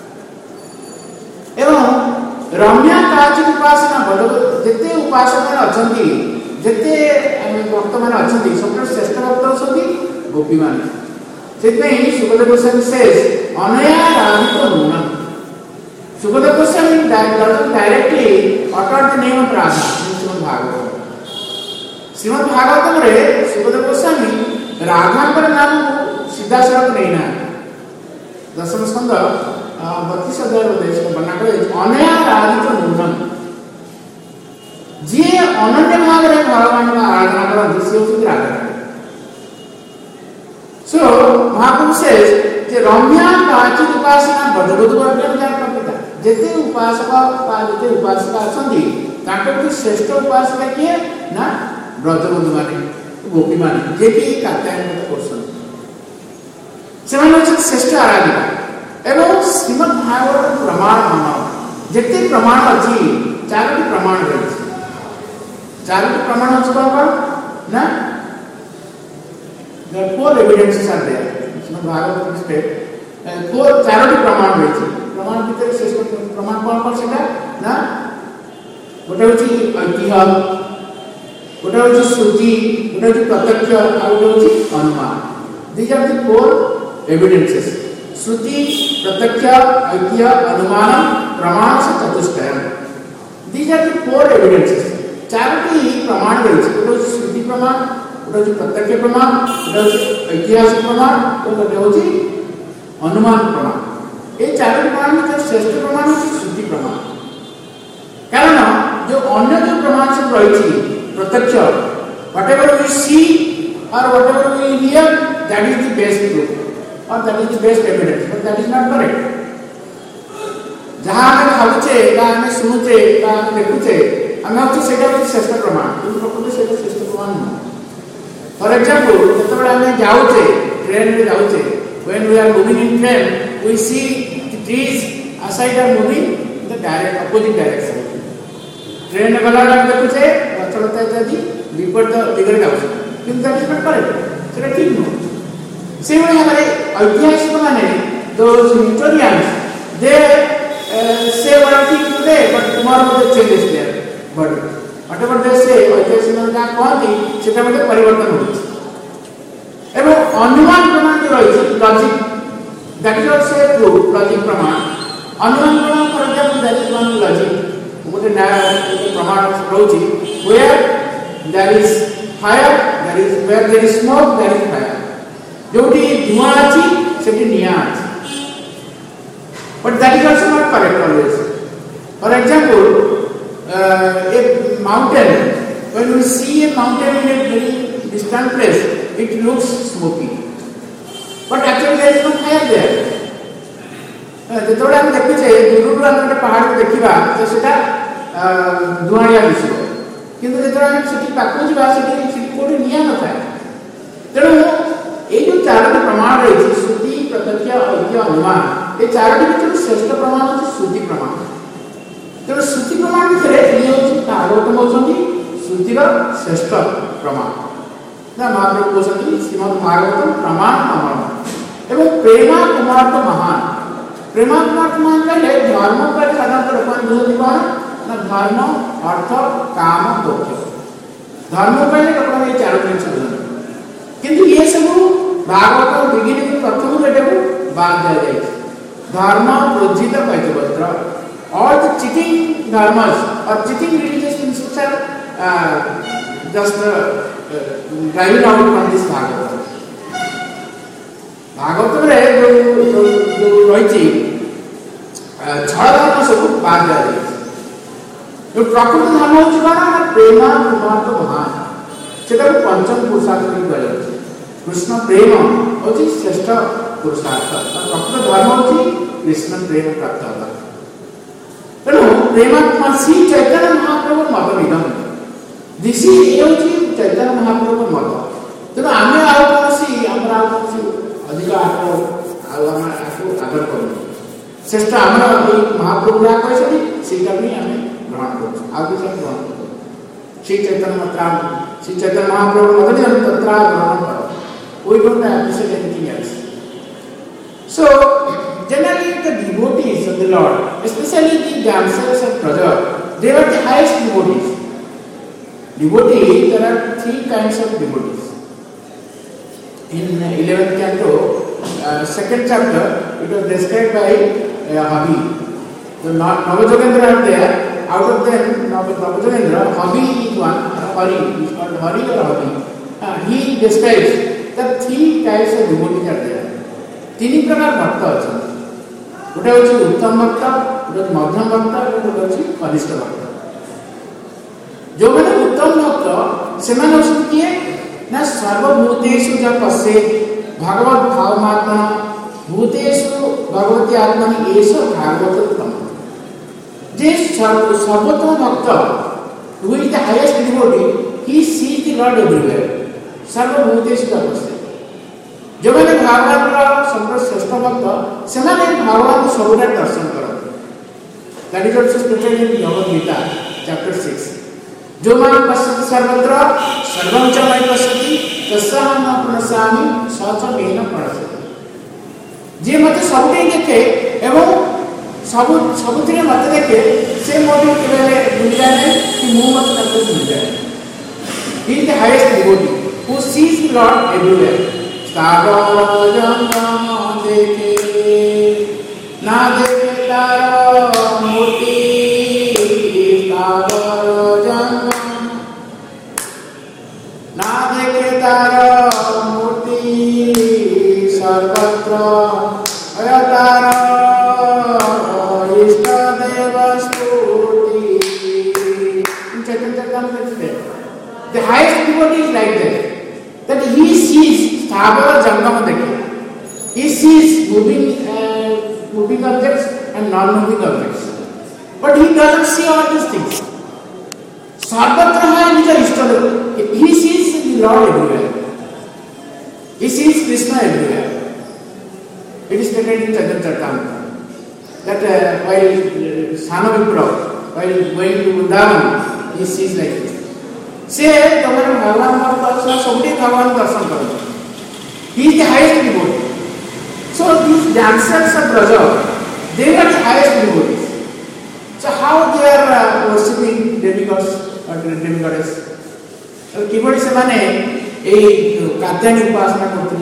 एवं रम्या काची उपासना जिते उपासक अच्छा जिते भक्त मैंने अच्छा सब श्रेष्ठ भक्त अच्छा गोपी मान से सुखदेव गोस्वामी सेज अनया राधित नूनम Sukhdev Goswami directly utter the name of Radha Shrimad Bhagavat Shrimad Bhagavatam रे सुखदेव गोस्वामी राधा का नाम सीधा सड़क नहीं ना दशम स्कंद बत्तीस अध्याय देश में बना कर अनया राधित नूनम जे अनन्य भाव रे भगवान का आराधना करते से उसी राधा So Mahaprabhu says कि रम्या काची उपासना बदबद वर्गन क्या करता जिते उपासक पा जिते उपासक आछंदी ताके तो श्रेष्ठ उपासक किए ना ब्रजबद माने गोपी माने जे कि कात्यायन में कोर्सन सेमान श्रेष्ठ आराधिका एवं श्रीमद् भागवत प्रमाण मानव जिते प्रमाण अछि चारोटी प्रमाण रहछि चारोटी प्रमाण अछि कौन ना The four evidences are there. Srimad Bhagavatam state four Charoti प्रमाण रहछि प्रमाण भीतर श्रेष्ठ प्रमाण कौन कौन सेटा ना गोटे होछि ऐतिह्य गोटे होछि श्रुति गोटे होछि प्रत्यक्ष और गोटे होछि अनुमान. These are the four evidences. श्रुति प्रत्यक्ष ऐतिह्य अनुमान प्रमाण से चतुष्टयम. These are the four evidences. Charoti प्रमाण रहछि गोटे होछि श्रुति प्रमाण गोटे प्रत्यक्ष प्रमाण गोटे ऐतिहासिक प्रमाण और गोटे होची अनुमान प्रमाण. ये चार प्रमाण में जो श्रेष्ठ प्रमाण है श्रुति प्रमाण कारण जो अन्य जो प्रमाण सब रही प्रत्यक्ष whatever we see or whatever we hear that is the best proof or that is the best evidence but that is not correct. जहाँ हमें भावुचे जहाँ हमें सुनुचे जहाँ हमें देखुचे हमें होची सेटा होची श्रेष्ठ प्रमाण किंतु प्रकृति सेटा श्रेष्ठ प्रमाण नहीं. For example, जेतबेला हमें जाउचे ट्रेन में जाउचे when we are moving in train we see the trees aside are moving in the direct opposite direction. Train में गला हम देखुचे चलता यदि विपरीत दिगरे जाउचे किंतु that is not correct सेटा ठीक नो. से वही हमारे ऐतिहासिक माने those historians they uh, say one thing today but tomorrow they change their but whatever they say ऐतिहासिक मान का कहती सेटा में परिवर्तन होछि एवं अनुमान प्रमाण जो रही logic that is also a proof logic प्रमाण अनुमान प्रमाण for example that is one logic गोटे न्याय प्रमाण रही where there is fire there is where there is smoke there is fire जोटी धुआं अछि सेठी निया अछि but that is also not correct always. For example a mountain when we see a mountain in a very distant place it looks smoky but actually there is no fire there. जेतबेला हम देखुचे दूरରୁ हम ଗୋଟେ पहाड़ को देखिबा तो सेटा धुआंया दिसो किंतु जेतबेला हम सेठी पाखु जिबा सेठी सेठी कोठी निया न थाए तेणु ए जो चारोटी प्रमाण रही श्रुति प्रत्यक्ष ऐक्य अनुमान ये चारोटी भर श्रेष्ठ प्रमाण होती श्रुति प्रमाण तेणु श्रुति प्रमाण भितर ये हूँ भागवतम होती श्रुतिर श्रेष्ठ प्रमाण ना महाप्रभु कहते श्रीमद् भागवतम प्रमाण अमर एवं प्रेमा कुमार तो महान प्रेमा कुमार तो महान कहले धर्म पर साधारणतः लोक बुझती कौन ना धर्म अर्थ काम मोक्ष धर्म कहले लोक ये चार जिन बुझती किंतु ये सब भागवत बिगिनिंग प्रथम बेटे को बाद दिया जाए धर्म प्रोज्जित पैतवस्त्र all the cheating dharmas or cheating religious principles are uh, just uh, uh, driving out from this Bhagavatam. Bhagavatam रे जो जो जो रही छह धर्म सब बाद दिया जाए जो प्रकृत धर्म होची कौन प्रेमा कुमार तो महान सेटा पंचम पुरुषार्थ की गल कृष्ण प्रेम होची श्रेष्ठ पुरुषार्थ प्रकृत धर्म होची कृष्ण प्रेम प्राप्त होता तेणु प्रेमात्मा श्री चैतन्य महाप्रभु मत निगम दिशी होची चैतन्य महाप्रभु मत तेणु आम आउ कौन आम अधिक आको आदर कर श्रेष्ठ आम महाप्रभु जहाँ कहते सीटा भी आम ग्रहण कर ग्रहण कर श्री चैतन्य मत श्री चैतन्य महाप्रभु मत निगम तत्र ग्रहण कर we don't appreciate anything else. So generally the devotees of the Lord, especially the dancers of Praja, they are the highest devotees. Devotees, there are three kinds of devotees. In eleventh canto, uh, second chapter, it was described by uh, Havi. The Navajogendra are there. Out of them, Navajogendra, Havi is one. Hari is called Hari or Havi. Uh, he describes that three types of devotees are there. तीन प्रकार भक्त अच्छा गोटे हूँ उत्तम भक्त गोटे मध्यम भक्त गोटे हूँ कनिष्ठ भक्त जो मैंने उत्तम भक्त से मैंने किए ना सर्वभूतेषु च पश्येत् भगवत भावमात्मा भूतेषु भगवती आत्मा एष भागवत उत्तम जे सर्वोत्तम भक्त who is the highest devotee he sees the Lord everywhere सर्वभूतेषु च पश्येत् जो मैंने भगवान का सर्वश्रेष्ठ भक्त से मैंने भगवान को सबुरा दर्शन करते that is also stated in Bhagavad Gita chapter six जो मैं पश्यति सर्वत्र सर्वं च मयि पश्यति तस्याहं न प्रणश्यामि स च मेन प्रणश्यति जे मते सबुठी देखे एवं सब सबुथिरे मते देखे से मोटे केवल भूल जाए कि मु मत करते भूल जाए he is the highest devotee who sees the lord everywhere सागर जंगम देखे ना देखे तारो मूर्ति सागर जंगम ना देखे तारो मूर्ति सर्वत्र अयतारो इष्ट देव स्तुति चैतन्य Charitamrita the highest devotee is like that that he sees Thagar Jangama Dekhe. He sees moving, uh, moving objects and non-moving objects. But he doesn't see all these things. Sarvatra hai nija ishtadeva. He sees the Lord everywhere. He sees Krishna everywhere. It is stated in Chaitanya Charitamrita that uh, while uh, Sanavipra, while going to Vrindavan, he sees like this. से तमरे भगवान का दर्शन सबुठी भगवान दर्शन करो he is the highest devotee so these dancers of Braja they are the highest devotees so how they are uh, worshipping demigods or demigoddess तो किबड़ी से माने ए कात्यायनी उपासना करते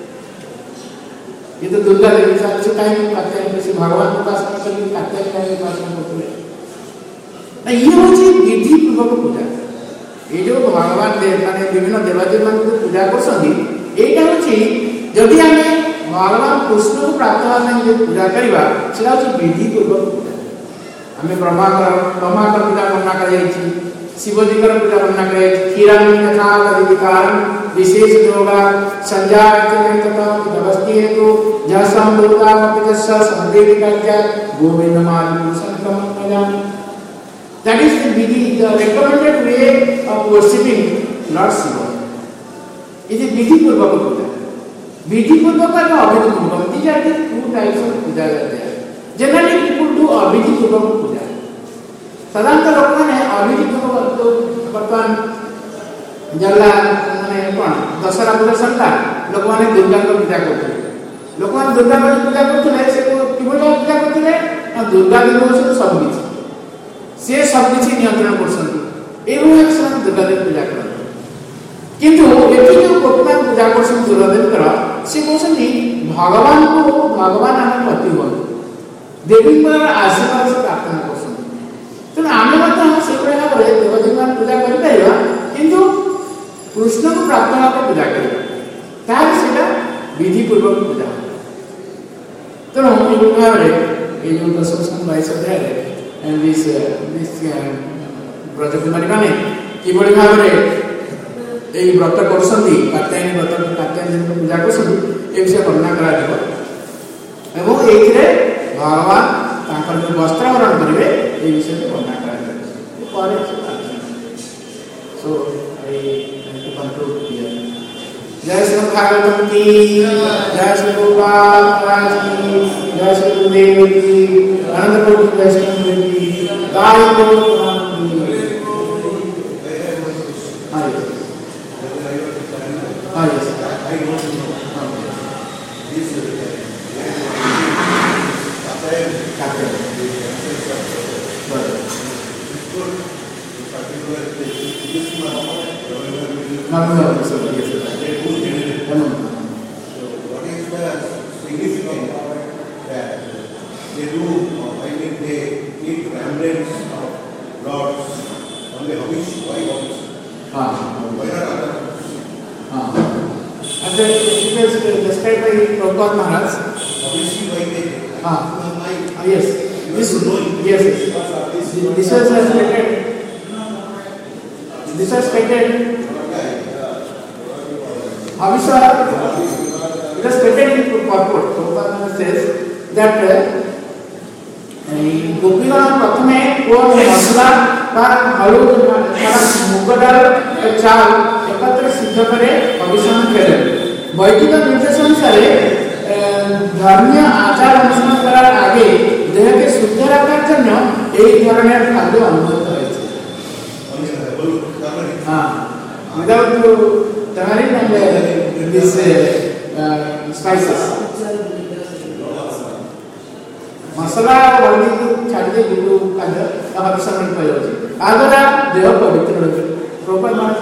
ये तो दुर्गा देवी साथ से काहे कात्यायनी से भगवान की उपासना करते कात्यायनी की उपासना करते ना ये हो जी विधि पूर्वक पूजा ये जो भगवान देव माने विभिन्न देवदेव मान को पूजा करसंदी एटा होची जदि हमें भगवान कृष्ण को प्राप्त होने जो पूजा करिबा सेटा होची विधि पूर्वक पूजा हमें ब्रह्मा का ब्रह्मा का पूजा करना कराई शिव जी का पूजा करना कराई क्षीरामि कथा अधिकार विशेष योगा संज्ञा तथा व्यवस्थी है तो जसम दुर्गा पितस्स संदेविका क्या गोविंद मार्ग संकम Pragyan that is the vidhi the recommended way of worshipping Lord Shiva it is vidhi purvaka puja विधि पूर्वक और अविधि पूर्वक, these are the two types of puja that there. Generally people do अविधि पूर्वक पूजा. साधारणतः लोक माने अविधि पूर्वक तो वर्तमान जल्ला माने कोन दशहरा पूजा सरला लोक माने दुर्गा को पूजा करते. लोक माने दुर्गा को पूजा करते से को किबोल पूजा करते ना दुर्गा देवी हो सब किछि. से सब किछि नियंत्रण करसंती. एवं एक समय दुर्गा देवी पूजा करते. किंतु एठी जो गोपमान पूजा करसन दुर्गा देवी कर से कोसनी भगवान को भगवान आम पति हो देवी पर आशीर्वाद से प्रार्थना करसन. तो आमे मत हम से प्रकार रे देवी पूजा करि परिबा किंतु कृष्ण को प्रार्थना को पूजा करिबा तार सेटा विधि पूर्वक पूजा. तो हम ये प्रकार रे ये जो दशम बाईस अध्याय रे एंड दिस दिस ब्रजकुमारी माने कि बड़ी भाव रे এই ব্রত করছন্তি কাত্যায়নী ব্রত কাত্যায়নী পূজা করছন্তি এই বিষয়ে বর্ণনা করা যাব এবং এইথিরে ভগবান তাঙ্কর যে বস্ত্র হরণ করিবে এই বিষয়ে বর্ণনা করা যাব পরে সো এই টু কনক্লুড হিয়ার জয় শ্রী ভাগবতম কি জয় শ্রী গোপাল মহারাজ কি জয় শ্রী গুরুদেব কি আনন্দ কোটি বৈষ্ণব কি গায় কোটি Ah, yes. I want to know this capital. No, no, no, so yes, yes. No, no. So, what is the significance that they do? I mean, they eat remnants of lords on the Hamish. Why not? Ah, why not other? Ah. And then it is described by Prabhupada Maharaj. Obviously, why they? Ah, my, ah yes. This yes, yes. This was stated. This was stated. Abhisha, it was stated in purport. Prabhupada Maharaj says that गोपीगण प्रथम कोन मसला तार हलु तार मुग डाल चाल एकत्र सिद्ध करे अभिषेक करे. वैदिक निर्देश अनुसार धर्मीय आचार अनुष्ठान करार आगे देह के शुद्ध रखार जन्य এই ধরনের খাদ্য অনুমোদিত হয়েছে. হ্যাঁ, without turmeric and this uh, spices. मसला वर्णित छाड़ी दे गुरु कांड अभिषेक मन पायो अछि आगरा देह पवित्र होते proper mark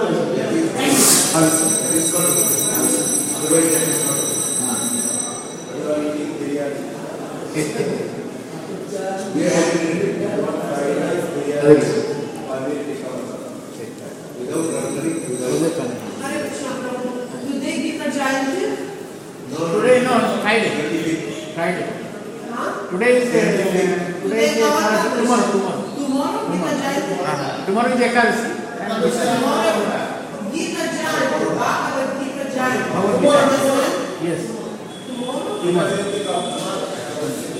Today is uh, today is uh, tomorrow tomorrow tomorrow Gita Jayanti. Tomorrow is Ekadasi. Tomorrow Gita Jayanti. Bhagavad Gita Jayanti. Bhagavad Gita. Yes. Tomorrow. Tomorrow.